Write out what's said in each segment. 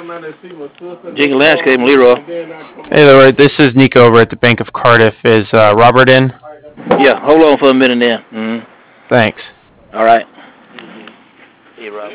Jingle Landscape, Leroy. Hey, Leroy. This is Nico over at the Bank of Cardiff. Is Robert in? Yeah, hold on for a minute there. Mm-hmm. Thanks. All right. Hey, Rob.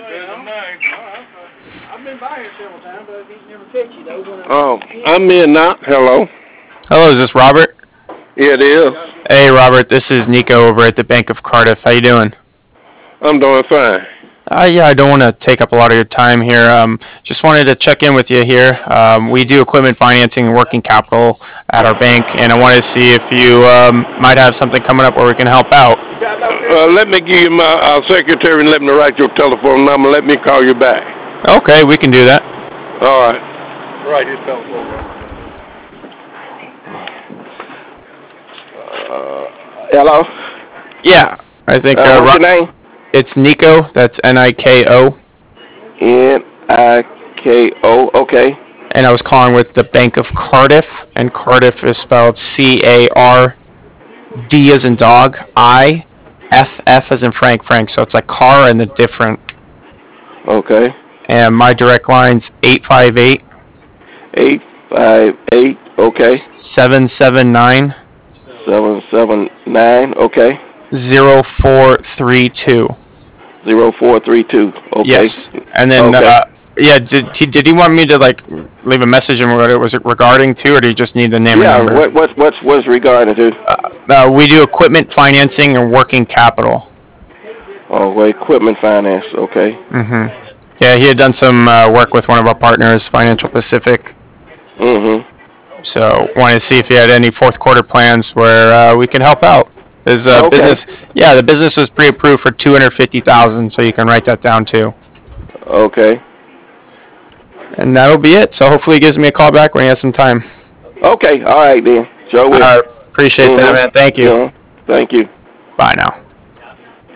I've been by here several times, but I didn't never catch you though. Oh, I'm in now. Hello. Hello, is this Robert? Yeah, it is. Hey, Robert. This is Nico over at the Bank of Cardiff. How you doing? I'm doing fine. Yeah, I don't want to take up a lot of your time here. Just wanted to check in with you here. We do equipment financing and working capital at our bank, and I wanted to see if you might have something coming up where we can help out. Let me give you my secretary and let me write your telephone number. Let me call you back. Okay, we can do that. All right. Write his telephone number. Hello? Yeah, I think what's your name? it's Nico. That's Niko. Niko. Okay. And I was calling with the Bank of Cardiff, and Cardiff is spelled CARD as in dog, IFF as in Frank. So it's like car and the different. Okay. And my direct line's 858 858. Okay. 779 779. Okay. 0432. 0432. Okay. Yes. And then, okay. Yeah, did he want me to like leave a message and what it was regarding to, or do you just need the name and number? Yeah. What's regarding to? We do equipment financing and working capital. Oh, well, equipment finance. Okay. Mhm. Yeah, he had done some work with one of our partners, Financial Pacific. Mhm. So wanted to see if you had any fourth quarter plans where we can help out. His business, yeah, the business was pre-approved for $250,000, so you can write that down too. Okay. And that'll be it. So hopefully he gives me a call back when he has some time. Okay. All right then. Sure will. Appreciate that, man. Thank you. Thank you. Bye now.